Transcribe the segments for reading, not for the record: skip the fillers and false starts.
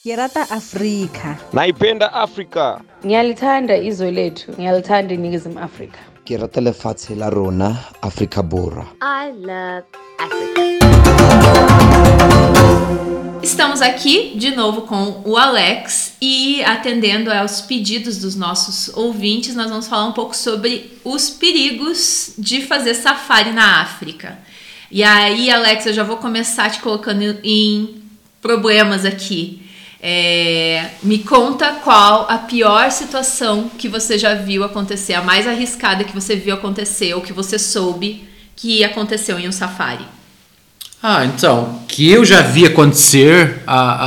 Ngirata Afrika. Naipenda Afrika. Ngiyalithanda izwe lethu, ngiyalithanda iningizimu Afrika. Ke rata lefatshe la rona, Afrika Borwa. I love Africa. Estamos aqui de novo com o Alex e atendendo aos pedidos dos nossos ouvintes, nós vamos falar um pouco sobre os perigos de fazer safari na África. E aí, Alex, eu já vou começar te colocando em problemas aqui. Me conta qual a pior situação que você já viu acontecer, a mais arriscada que você viu acontecer ou que você soube que aconteceu em um safari. Então, que eu já vi acontecer,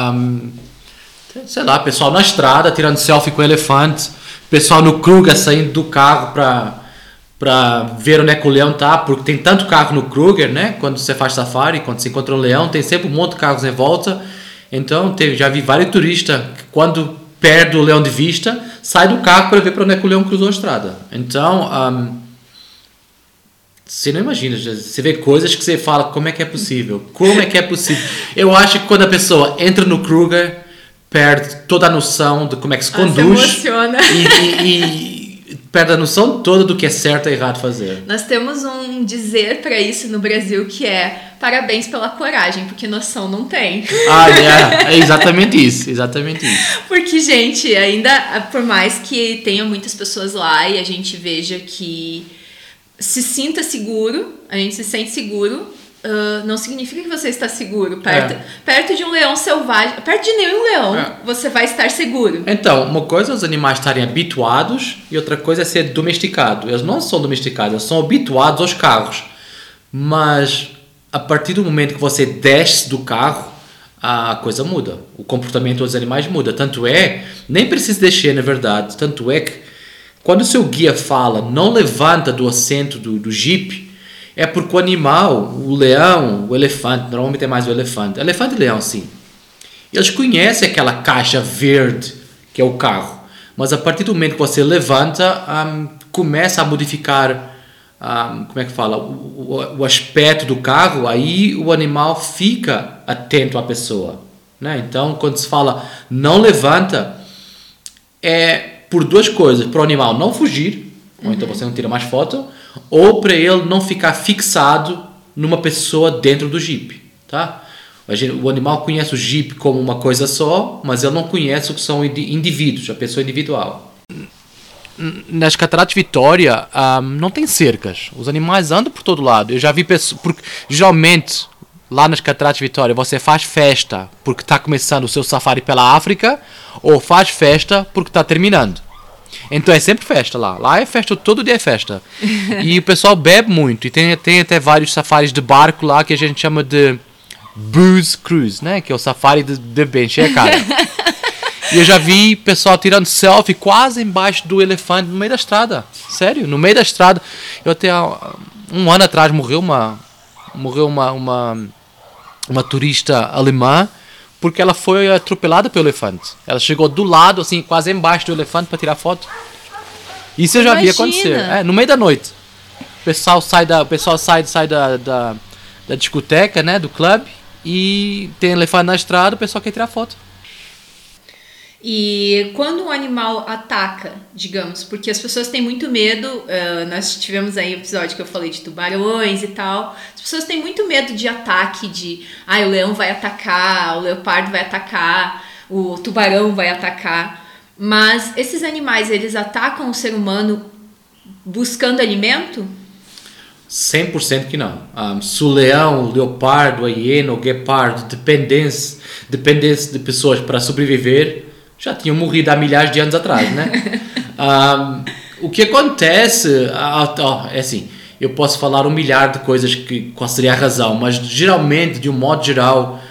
sei lá, pessoal na estrada tirando selfie com elefante, pessoal no Kruger saindo do carro para ver onde é que o leão tá, porque tem tanto carro no Kruger, né? Quando você faz safari, quando você encontra um leão, tem sempre um monte de carros em volta. Então, já vi vários turistas que, quando perde o leão de vista, sai do carro para ver para onde é que o leão cruzou a estrada. Então, você não imagina, você vê coisas que você fala, como é que é possível? Como é que é possível? Eu acho que quando a pessoa entra no Kruger, perde toda a noção de como é que se conduz. Se emociona. E perde a noção toda do que é certo e errado fazer. Nós temos um dizer para isso no Brasil que é parabéns pela coragem, porque noção não tem. É exatamente isso. Porque, gente, ainda por mais que tenha muitas pessoas lá e a gente veja que se sinta seguro, a gente se sente seguro, não significa que você está seguro. Perto de um leão selvagem, perto de nenhum leão, você vai estar seguro. Então, uma coisa é os animais estarem habituados e outra coisa é ser domesticado. Eles não são domesticados, eles são habituados aos carros. Mas a partir do momento que você desce do carro, a coisa muda. O comportamento dos animais muda. Tanto é, nem precisa descer, na verdade. Tanto é que quando o seu guia fala não levanta do assento do Jeep, é porque o animal, o leão, o elefante, normalmente é mais o elefante e leão, sim, eles conhecem aquela caixa verde que é o carro, mas a partir do momento que você levanta, começa a modificar, o aspecto do carro, aí o animal fica atento à pessoa, né? Então, quando se fala não levanta, é por duas coisas: para o animal não fugir, ou então você não tira mais foto, ou para ele não ficar fixado numa pessoa dentro do Jeep, tá? O animal conhece o Jeep como uma coisa só, mas ele não conhece o que são indivíduos, a pessoa individual. Nas Cataratas Vitória não tem cercas, os animais andam por todo lado. Eu já vi pessoas, porque geralmente lá nas Cataratas Vitória você faz festa porque está começando o seu safari pela África, ou faz festa porque está terminando. Então é sempre festa lá. Lá é festa, todo dia é festa. E o pessoal bebe muito. E tem até vários safaris de barco lá que a gente chama de booze cruise, né? Que é o safari de beber, encher a cara. E eu já vi pessoal tirando selfie quase embaixo do elefante no meio da estrada. Sério, no meio da estrada. Eu até um ano atrás morreu uma turista alemã, porque ela foi atropelada pelo elefante. Ela chegou do lado, assim, quase embaixo do elefante para tirar foto. Isso eu já vi acontecer. No meio da noite. O pessoal sai da discoteca, né, do clube, e tem elefante na estrada, o pessoal quer tirar foto. E quando um animal ataca, digamos, porque as pessoas têm muito medo, nós tivemos aí um episódio que eu falei de tubarões e tal, as pessoas têm muito medo de ataque, o leão vai atacar, o leopardo vai atacar, o tubarão vai atacar, mas esses animais, eles atacam o ser humano buscando alimento? 100% que não. Se o leão, o leopardo, a hiena, o guepardo dependesse de pessoas para sobreviver, já tinham morrido há milhares de anos atrás, né? O que acontece é assim, eu posso falar um milhar de coisas qual seria a razão, mas geralmente, de um modo geral,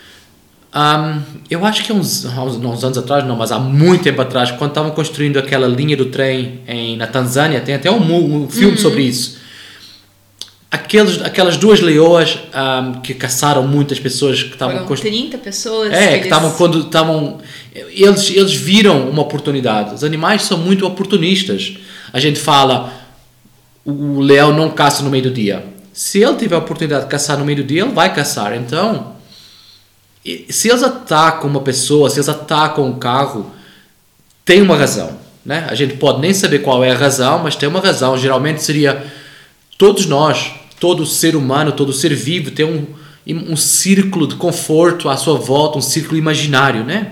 eu acho que uns anos atrás, não, mas há muito tempo atrás, quando estavam construindo aquela linha do trem na Tanzânia, tem até um filme sobre isso. Aquelas duas leoas que caçaram muitas pessoas que estavam... Foram 30 pessoas. Que estavam quando estavam... Eles viram uma oportunidade. Os animais são muito oportunistas. A gente fala, o leão não caça no meio do dia. Se ele tiver a oportunidade de caçar no meio do dia, ele vai caçar. Então, Se eles atacam uma pessoa, se eles atacam um carro, tem uma razão, né? A gente pode nem saber qual é a razão, mas tem uma razão. Geralmente seria todos nós, todo ser humano, todo ser vivo tem um círculo de conforto à sua volta, um círculo imaginário, né?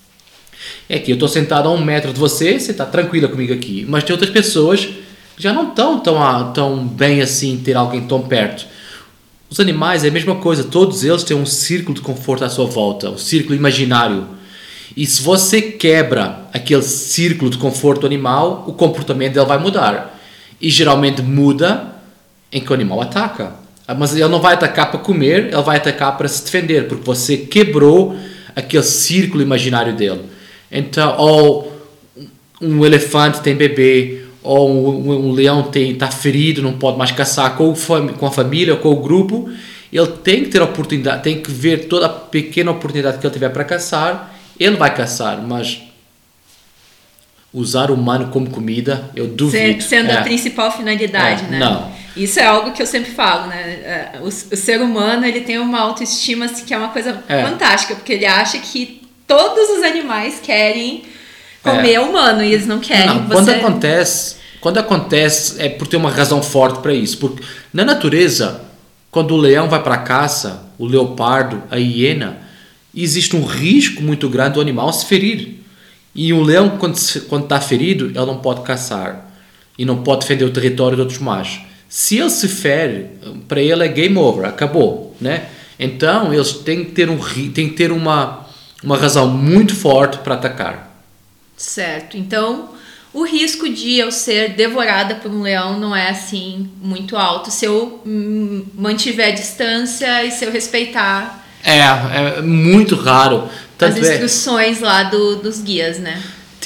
É que eu estou sentado a 1 metro de você, você está tranquila comigo aqui, mas tem outras pessoas que já não estão tão bem assim ter alguém tão perto. Os animais é a mesma coisa, todos eles têm um círculo de conforto à sua volta, um círculo imaginário. E se você quebra aquele círculo de conforto animal, o comportamento dele vai mudar. E geralmente muda em que o animal ataca. Mas ele não vai atacar para comer, ele vai atacar para se defender, porque você quebrou aquele círculo imaginário dele. Então, ou um elefante tem bebê, ou um leão está ferido, não pode mais caçar com a família ou com o grupo, ele tem que ter a oportunidade, tem que ver toda a pequena oportunidade que ele tiver para caçar, ele vai caçar, mas usar o humano como comida, eu duvido. Sendo a principal finalidade, né? Não. Isso é algo que eu sempre falo, né? O ser humano, ele tem uma autoestima assim, que é uma coisa fantástica, porque ele acha que todos os animais querem comer humano e eles não querem. Não, quando acontece é por ter uma razão forte para isso. Porque na natureza, quando o leão vai para a caça, o leopardo, a hiena, existe um risco muito grande do animal se ferir. E o leão, quando está ferido, ele não pode caçar e não pode defender o território de outros machos. Se ele se fere, para ele é game over, acabou, né? Então eles têm que ter uma razão muito forte para atacar. Certo. Então, o risco de eu ser devorada por um leão não é assim muito alto se eu mantiver a distância e se eu respeitar. É muito raro. As instruções lá dos guias, né?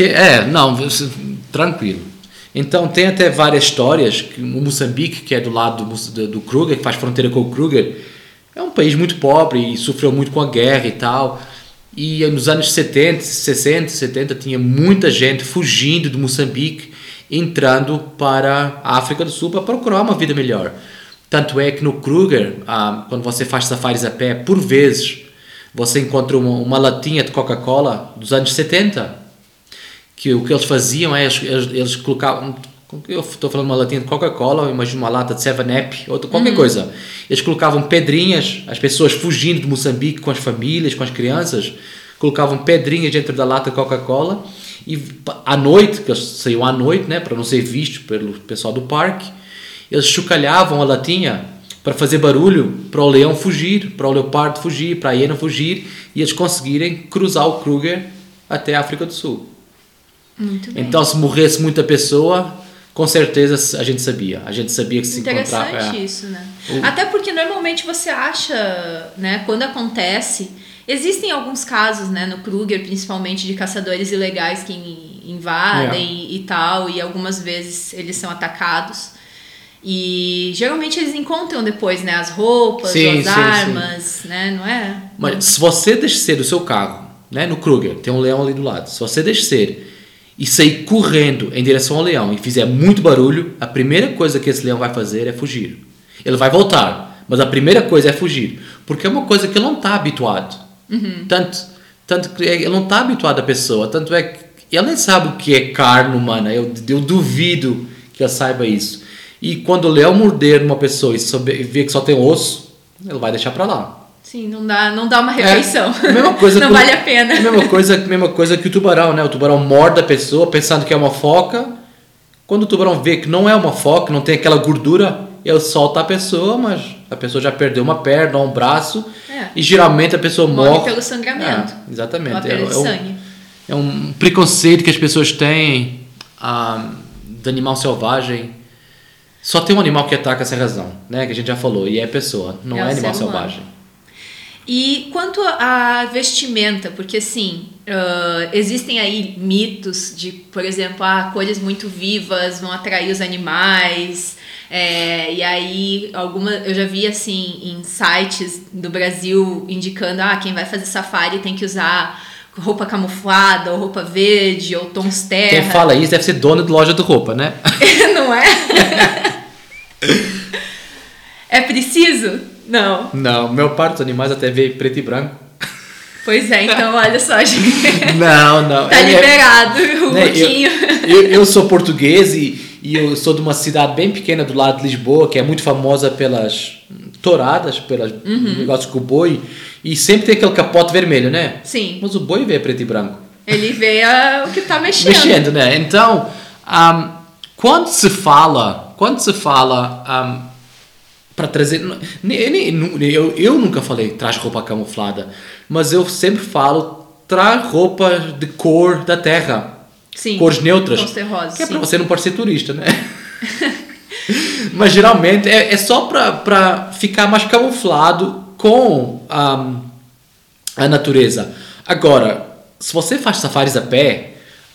Tranquilo. Então tem até várias histórias. O Moçambique, que é do lado do Kruger, que faz fronteira com o Kruger, é um país muito pobre e sofreu muito com a guerra e tal. E nos anos 70, 60, 70 tinha muita gente fugindo de Moçambique, entrando para a África do Sul para procurar uma vida melhor. Tanto é que no Kruger, quando você faz safaris a pé, por vezes você encontra uma latinha de Coca-Cola dos anos 70, que o que eles faziam é eles colocavam, eu estou falando uma latinha de Coca-Cola, imagino uma lata de 7-Up, ou qualquer coisa. Eles colocavam pedrinhas, as pessoas fugindo de Moçambique com as famílias, com as crianças, colocavam pedrinhas dentro da lata de Coca-Cola e à noite, que eles saíam à noite, né, para não ser vistos pelo pessoal do parque, eles chocalhavam a latinha para fazer barulho, para o leão fugir, para o leopardo fugir, para a hiena fugir, e eles conseguirem cruzar o Kruger até a África do Sul. Muito bem. Então, se morresse muita pessoa, com certeza a gente sabia que se encontrava. Interessante isso, né? Até porque normalmente você acha, né, quando acontece, existem alguns casos, né, no Kruger, principalmente de caçadores ilegais que invadem e tal, e algumas vezes eles são atacados. E geralmente eles encontram depois, né, as roupas, as armas, né, não é? Mas se você descer do seu carro, né, no Kruger, tem um leão ali do lado, se você descer e sair correndo em direção ao leão e fizer muito barulho, a primeira coisa que esse leão vai fazer é fugir. Ele vai voltar, mas a primeira coisa é fugir, porque é uma coisa que ele não está habituado. Tanto que ele não está habituado a pessoa, tanto é que ele nem sabe o que é carne humana. Eu duvido que ele saiba isso. E quando o leão morder uma pessoa e ver que só tem osso, ele vai deixar para lá. Sim, não dá uma refeição. Mesma coisa não vale a pena. Mesma coisa que o tubarão, né? O tubarão morde a pessoa pensando que é uma foca. Quando o tubarão vê que não é uma foca, não tem aquela gordura, ele solta a pessoa, mas a pessoa já perdeu uma perna ou um braço. E geralmente a pessoa morre pelo sangramento. Exatamente. Pela perda de sangue. É um preconceito que as pessoas têm de animal selvagem. Só tem um animal que ataca essa razão, né? Que a gente já falou, e é a pessoa, não é animal selvagem. E quanto à vestimenta, porque assim, existem aí mitos de, por exemplo, cores muito vivas vão atrair os animais, e aí eu já vi assim em sites do Brasil indicando quem vai fazer safari tem que usar roupa camuflada, ou roupa verde, ou tons terra. Quem fala isso deve ser dono de loja de roupa, né? Não é? É preciso? Não. Não, meu par dos animais até veio preto e branco. Pois é, então olha só, gente. Não. Tá liberado o né, pouquinho. Eu sou português e eu sou de uma cidade bem pequena do lado de Lisboa, que é muito famosa pelas touradas, pelos negócios com o boi, e sempre tem aquele capote vermelho, né? Sim. Mas o boi vê preto e branco. Ele vê o que tá mexendo. Mexendo, né? Então, quando se fala para trazer... Eu nunca falei traz roupa camuflada, mas eu sempre falo traz roupa de cor da terra. Sim, cores neutras. tons terrosos, que é sim. para você não parecer turista, né? Mas geralmente é só para ficar mais camuflado com a natureza. Agora, se você faz safaris a pé,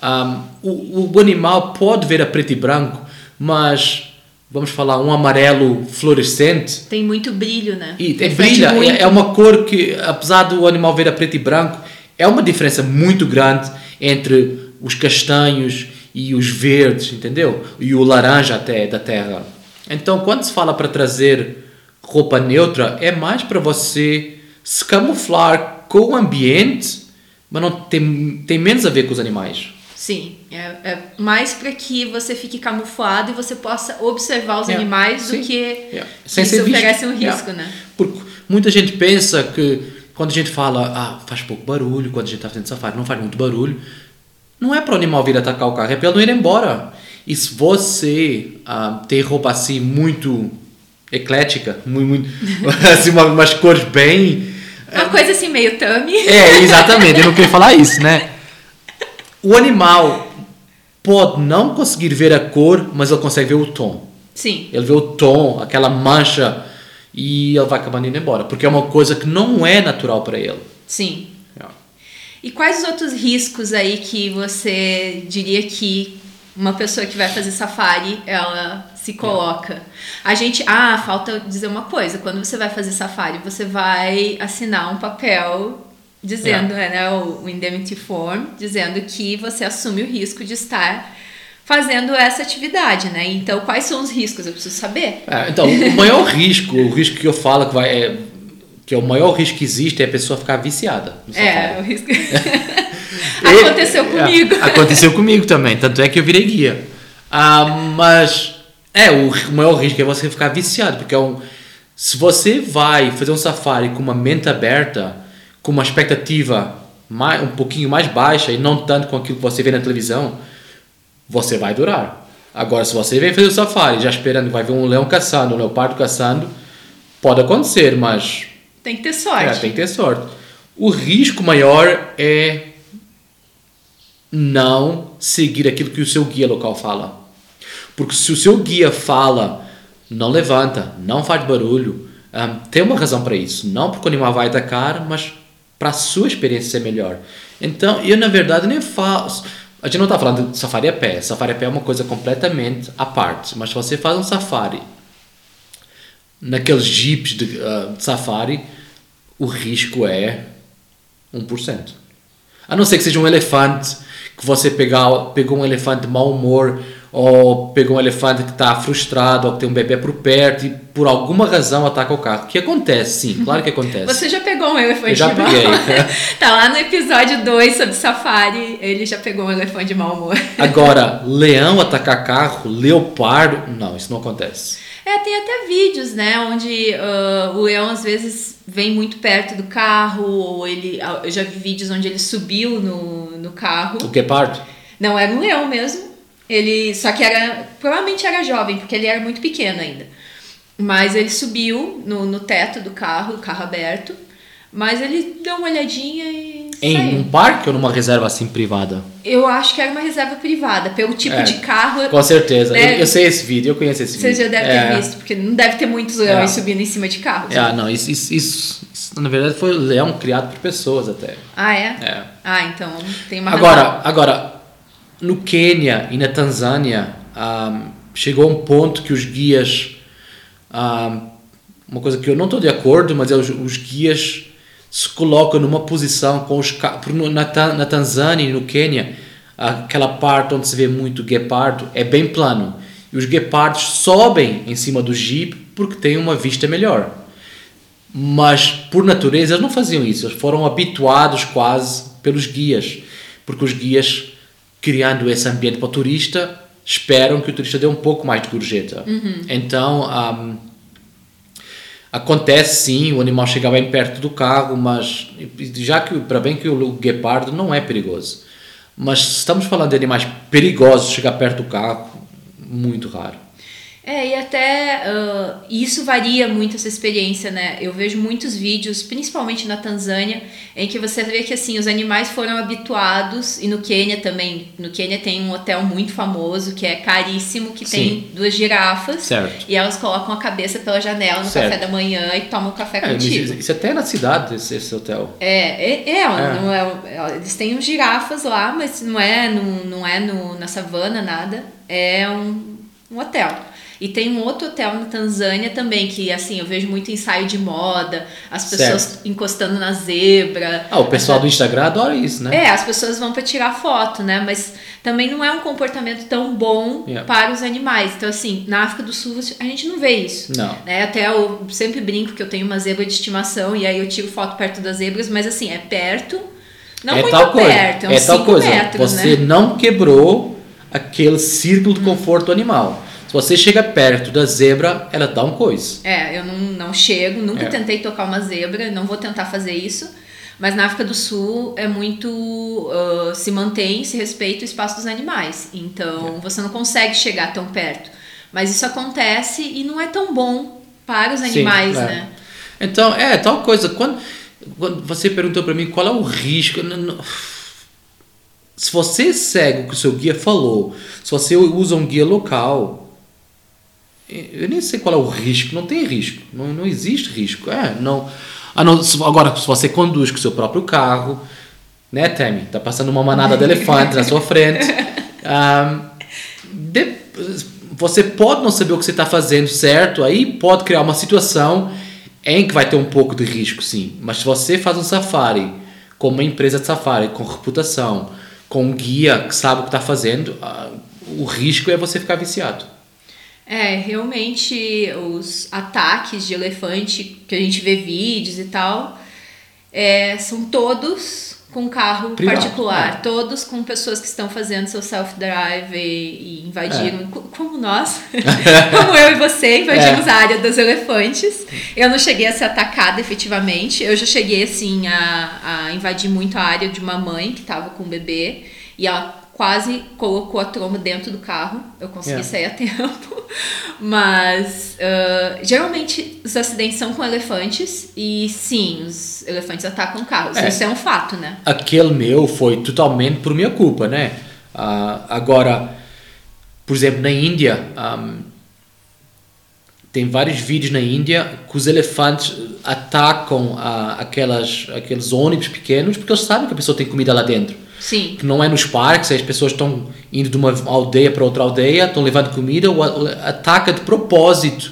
o animal pode ver a preto e branco, mas vamos falar um amarelo fluorescente. Tem muito brilho, né? E Reflete brilha, muito. é uma cor que, apesar do animal ver a preto e branco, é uma diferença muito grande entre os castanhos e os verdes, entendeu? E o laranja até da terra. Então, quando se fala para trazer roupa neutra, é mais para você se camuflar com o ambiente, mas não tem menos a ver com os animais. Sim, é mais para que você fique camuflado e você possa observar os animais sim. do que Sem isso ser visto. oferece um risco, né? Porque muita gente pensa que quando a gente fala, faz pouco barulho, quando a gente está fazendo safari, não faz muito barulho. Não é para o animal vir atacar o carro, é para ele não ir embora. E se você tem roupa assim muito eclética, muito assim, umas cores bem... Uma coisa assim meio tummy. Exatamente, eu não queria falar isso, né? O animal pode não conseguir ver a cor, mas ele consegue ver o tom. Sim. Ele vê o tom, aquela mancha, e ele vai acabando indo embora, porque é uma coisa que não é natural para ele. Sim. E quais os outros riscos aí que você diria que uma pessoa que vai fazer safari, ela se coloca? A gente... falta dizer uma coisa. Quando você vai fazer safari, você vai assinar um papel dizendo, né, o indemnity form, dizendo que você assume o risco de estar fazendo essa atividade, né? Então, quais são os riscos? Eu preciso saber. Então, o maior risco, o risco que eu falo que é o maior risco que existe é a pessoa ficar viciada no safari. O risco... Aconteceu comigo. Aconteceu comigo também, tanto é que eu virei guia. Mas o maior risco é você ficar viciado, porque se você vai fazer um safari com uma mente aberta, com uma expectativa um pouquinho mais baixa e não tanto com aquilo que você vê na televisão, você vai durar. Agora, se você vem fazer o safari já esperando que vai ver um leão caçando, um leopardo caçando, pode acontecer, mas... Tem que ter sorte. Tem que ter sorte. O risco maior é não seguir aquilo que o seu guia local fala. Porque se o seu guia fala, não levanta, não faz barulho, tem uma razão para isso. Não porque o animal vai atacar, mas para a sua experiência ser melhor. Então, eu na verdade nem faço... A gente não está falando de safari a pé. Safari a pé é uma coisa completamente à parte. Mas se você faz um safari naqueles jeeps de safari, o risco é 1%. A não ser que seja um elefante, que você pegou um elefante de mau humor, ou pegou um elefante que está frustrado, ou que tem um bebê por perto e por alguma razão ataca o carro. Que acontece, sim, claro que acontece. Você já pegou um elefante Eu já de mau peguei. humor? Tá lá no episódio 2 sobre safari, ele já pegou um elefante de mau humor. Agora, leão atacar carro, leopardo, não, isso não acontece. Tem até vídeos, né, onde o leão às vezes vem muito perto do carro, ou eu já vi vídeos onde ele subiu no carro. O guepardo? Não, era um leão mesmo. Só que provavelmente era jovem, porque ele era muito pequeno ainda. Mas ele subiu no teto do carro aberto, mas ele deu uma olhadinha e Em um parque ou numa reserva assim privada? Eu acho que era uma reserva privada, pelo tipo de carro. Com certeza. Né? Eu sei esse vídeo, eu conheço esse vídeo. Você já deve ter visto, porque não deve ter muitos leões subindo em cima de carros. Não, isso na verdade foi leão criado por pessoas até. Então tem uma razão. Agora, no Quênia e na Tanzânia, chegou a um ponto que os guias... uma coisa que eu não estou de acordo, mas os guias se colocam numa posição com os carros. Na Tanzânia e no Quênia, aquela parte onde se vê muito guepardo é bem plano. E os guepardos sobem em cima do jeep porque têm uma vista melhor. Mas, por natureza, eles não faziam isso. Eles foram habituados quase pelos guias. Porque os guias, criando esse ambiente para o turista, esperam que o turista dê um pouco mais de gorjeta. Então, acontece sim, o animal chega bem perto do carro, mas já que, para bem que o guepardo não é perigoso. Mas se estamos falando de animais perigosos chegar perto do carro, muito raro. E até isso varia muito essa experiência, né? Eu vejo muitos vídeos, principalmente na Tanzânia, em que você vê que assim, os animais foram habituados, e no Quênia também. No Quênia tem um hotel muito famoso, que é caríssimo, que tem 2 girafas. Certo. E elas colocam a cabeça pela janela no café da manhã e tomam café contigo. Isso até é na cidade, esse hotel. Eles têm girafas lá, mas não é na savana, nada. É um hotel. E tem um outro hotel na Tanzânia também, que assim, eu vejo muito ensaio de moda, as pessoas encostando na zebra. O pessoal do Instagram adora isso, né? As pessoas vão para tirar foto, né? Mas também não é um comportamento tão bom para os animais. Então, assim, na África do Sul a gente não vê isso. Não. Né? Até eu sempre brinco que eu tenho uma zebra de estimação e aí eu tiro foto perto das zebras, mas assim, é perto, não muito perto, uns 5 metros, você não quebrou aquele círculo de conforto do animal. Se você chega perto da zebra, ela dá um coice. Eu não chego, nunca tentei tocar uma zebra, não vou tentar fazer isso. Mas na África do Sul é muito... se mantém, se respeita o espaço dos animais. Então, você não consegue chegar tão perto. Mas isso acontece e não é tão bom para os animais, né? Então, tal coisa. Quando você perguntou para mim qual é o risco... Se você segue o que o seu guia falou, se você usa um guia local... Eu nem sei qual é o risco, não tem risco, não existe risco. Agora, se você conduz com o seu próprio carro, né, Temi? Está passando uma manada de elefante na sua frente. Você pode não saber o que você está fazendo certo, aí pode criar uma situação em que vai ter um pouco de risco, sim. Mas se você faz um safari com uma empresa de safari, com reputação, com um guia que sabe o que está fazendo, o risco é você ficar viciado. Realmente os ataques de elefante que a gente vê vídeos e tal, são todos com carro privado, particular, todos com pessoas que estão fazendo seu self-drive e invadiram, como nós, como eu e você, invadimos a área dos elefantes. Eu não cheguei a ser atacada efetivamente, eu já cheguei assim a invadir muito a área de uma mãe que estava com um bebê e ela quase colocou a tromba dentro do carro. Eu consegui sair a tempo. Mas, geralmente, os acidentes são com elefantes. E, sim, os elefantes atacam carros. Isso é um fato, né? Aquele meu foi totalmente por minha culpa, né? Agora, por exemplo, na Índia... tem vários vídeos na Índia que os elefantes atacam aqueles ônibus pequenos porque eles sabem que a pessoa tem comida lá dentro. Sim. Que não é nos parques, as pessoas estão indo de uma aldeia para outra aldeia, estão levando comida, ataca de propósito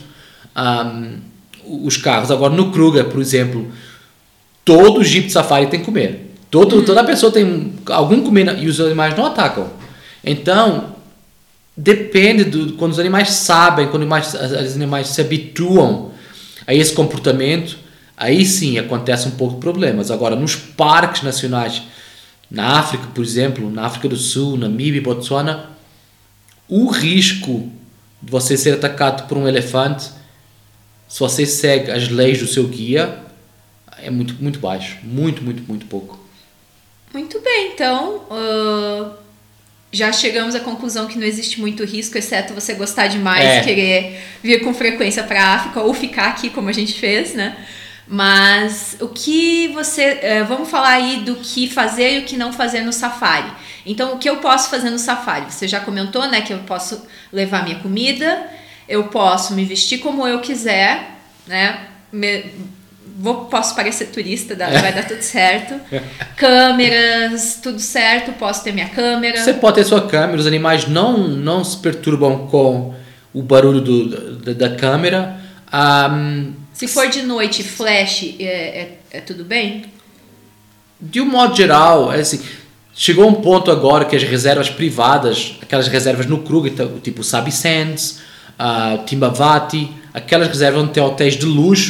os carros. Agora, no Kruger, por exemplo, todo o Jeep de Safari tem que comer. Toda pessoa tem algum comer e os animais não atacam. Então, depende quando os animais sabem, quando os animais se habituam a esse comportamento, aí sim acontece um pouco de problemas. Agora, nos parques nacionais, na África, por exemplo, na África do Sul, Namíbia e Botsuana, o risco de você ser atacado por um elefante, se você segue as leis do seu guia, é muito, muito baixo. Muito, muito, muito pouco. Muito bem, então... já chegamos à conclusão que não existe muito risco, exceto você gostar demais, querer vir com frequência para a África ou ficar aqui, como a gente fez, né? Mas o que você... vamos falar aí do que fazer e o que não fazer no safari. Então, o que eu posso fazer no safari? Você já comentou, né, que eu posso levar minha comida, eu posso me vestir como eu quiser, né? Posso parecer turista, vai dar tudo certo. Câmeras, tudo certo, posso ter minha câmera. Você pode ter sua câmera, os animais não se perturbam com o barulho da câmera. Se for de noite, flash, é tudo bem? De um modo geral, assim, chegou um ponto agora que as reservas privadas, aquelas reservas no Kruger, tipo Sabi Sands, Timbavati, aquelas reservas onde tem hotéis de luxo,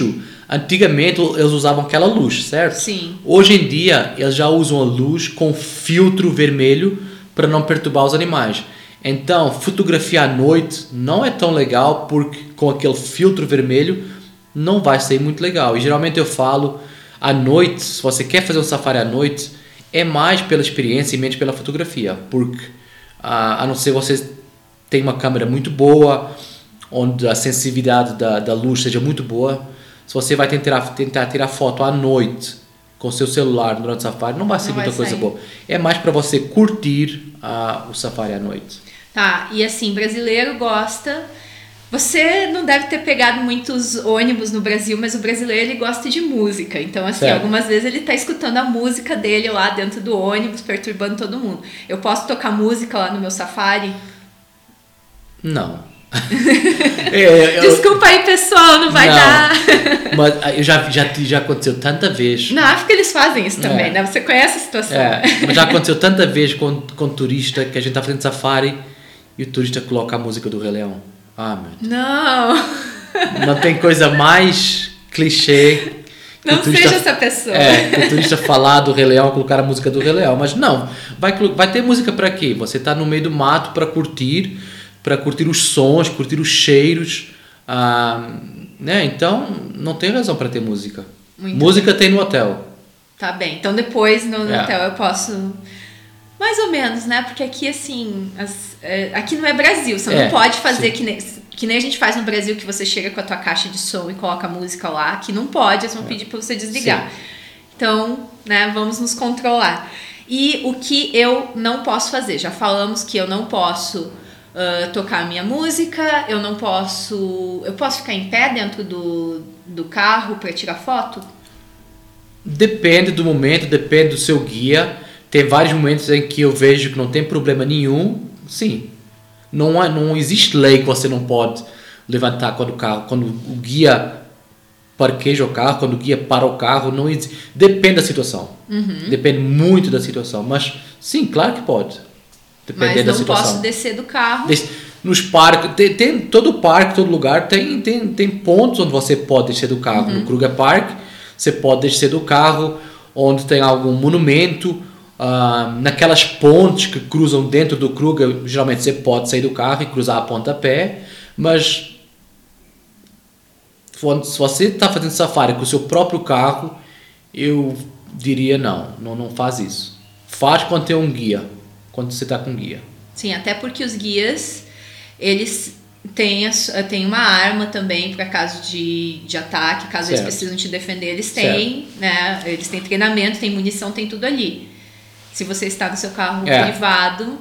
antigamente eles usavam aquela luz, certo? Sim. Hoje em dia eles já usam a luz com filtro vermelho para não perturbar os animais. Então, fotografia à noite não é tão legal porque com aquele filtro vermelho não vai ser muito legal. E geralmente eu falo, à noite, se você quer fazer um safari à noite, é mais pela experiência e menos pela fotografia. Porque, a não ser você tem uma câmera muito boa, onde a sensibilidade da luz seja muito boa, se você vai tentar tirar foto à noite com o seu celular durante o safari, não vai ser muita coisa boa. É mais para você curtir o safari à noite. Tá, e assim, brasileiro gosta... Você não deve ter pegado muitos ônibus no Brasil, mas o brasileiro ele gosta de música. Então, assim, certo. Algumas vezes ele tá escutando a música dele lá dentro do ônibus, perturbando todo mundo. Eu posso tocar música lá no meu safari? Não. Desculpa aí, pessoal, não vai dar. Mas já aconteceu tanta vez. Na África eles fazem isso também, né? Você conhece a situação. Mas já aconteceu tanta vez com turista que a gente tá fazendo safari e o turista coloca a música do Rei Leão. Meu Deus. Não tem coisa mais clichê. Não seja essa pessoa. Que o turista falar do Rei Leão, colocar a música do Rei Leão. Mas não, vai ter música para quê? Você tá no meio do mato para curtir os sons, curtir os cheiros. Né? Então, não tem razão para ter música. Música tem no hotel. Tá bem. Então, depois no hotel eu posso... Mais ou menos, né? Porque aqui, assim... aqui não é Brasil. Você não pode fazer que nem a gente faz no Brasil, que você chega com a tua caixa de som e coloca a música lá. Aqui não pode. Eles vão pedir pra você desligar. Sim. Então, né? Vamos nos controlar. E o que eu não posso fazer? Já falamos que eu não posso... tocar a minha música, eu posso ficar em pé dentro do carro para tirar foto? Depende do momento, depende do seu guia. Tem vários momentos em que eu vejo que não tem problema nenhum. Sim, não existe lei que você não pode levantar quando o guia parqueja o carro, quando o guia para o carro, não existe. Depende da situação. Depende muito da situação, mas sim, claro que pode. Mas não posso descer do carro. Nos parques, tem todo parque, todo lugar tem pontos onde você pode descer do carro. No Kruger Park, você pode descer do carro onde tem algum monumento. Naquelas pontes que cruzam dentro do Kruger, geralmente você pode sair do carro e cruzar a ponte a pé. Mas se você está fazendo safari com o seu próprio carro, eu diria não faz isso. Faz quando tem um guia. Quando você está com guia. Sim, até porque os guias, eles têm uma arma também para caso de ataque, caso eles precisam te defender, eles têm, né? Eles têm treinamento, têm munição, tem tudo ali. Se você está no seu carro privado...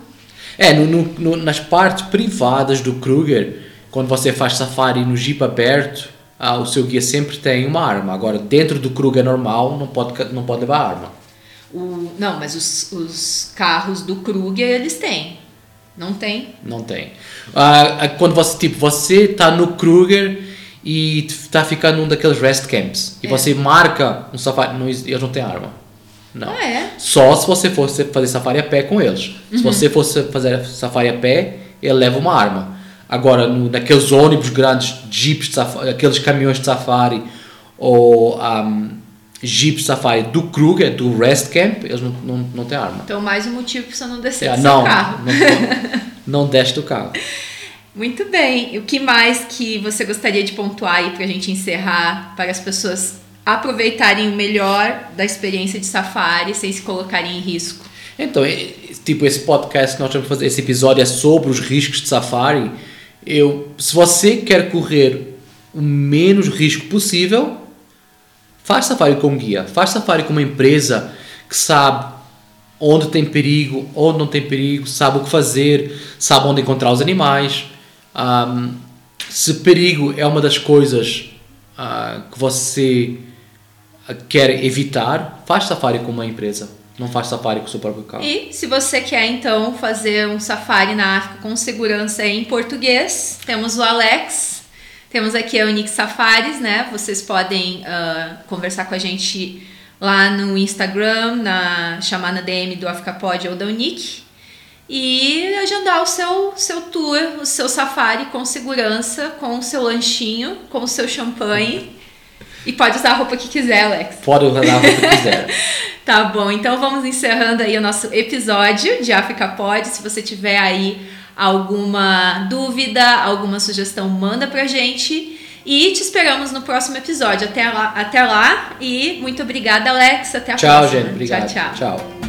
nas partes privadas do Kruger, quando você faz safari no Jeep aberto, o seu guia sempre tem uma arma. Agora, dentro do Kruger normal, não pode levar arma. Não, mas os carros do Kruger, eles têm. Não tem? Não tem. Quando você tá no Kruger e tá ficando num daqueles rest camps e você marca um safari, eles não têm arma. Não. Só se você fosse fazer safari a pé com eles. Se você fosse fazer safari a pé, ele leva uma arma. Agora, naqueles ônibus grandes, jeeps de safari, aqueles caminhões de safari ou... Jeep Safari do Kruger, do Rest Camp, eles não têm arma. Então, mais um motivo para você não descer do seu carro. Não desce do carro. Muito bem. O que mais que você gostaria de pontuar aí para a gente encerrar, para as pessoas aproveitarem o melhor da experiência de safari sem se colocarem em risco? Então, esse podcast que nós vamos fazer, esse episódio é sobre os riscos de safari. Se você quer correr o menos risco possível, faz safari com guia, faz safari com uma empresa que sabe onde tem perigo, onde não tem perigo, sabe o que fazer, sabe onde encontrar os animais. Se perigo é uma das coisas que você quer evitar, faz safari com uma empresa, não faz safari com o seu próprio carro. E se você quer então fazer um safari na África com segurança em português, temos o Alex. Temos aqui a Unique Safaris, né? Vocês podem conversar com a gente lá no Instagram, chamar na DM do AfricaPod ou da Unique e agendar o seu tour, o seu safari com segurança, com o seu lanchinho, com o seu champanhe E pode usar a roupa que quiser, Alex. Pode usar a roupa que quiser. Tá bom, então vamos encerrando aí o nosso episódio de África Pod. Se você tiver aí alguma dúvida, alguma sugestão, manda pra gente. E te esperamos no próximo episódio. Até lá e muito obrigada, Alex. Até a próxima. Tchau, gente. Obrigado. Tchau. Tchau.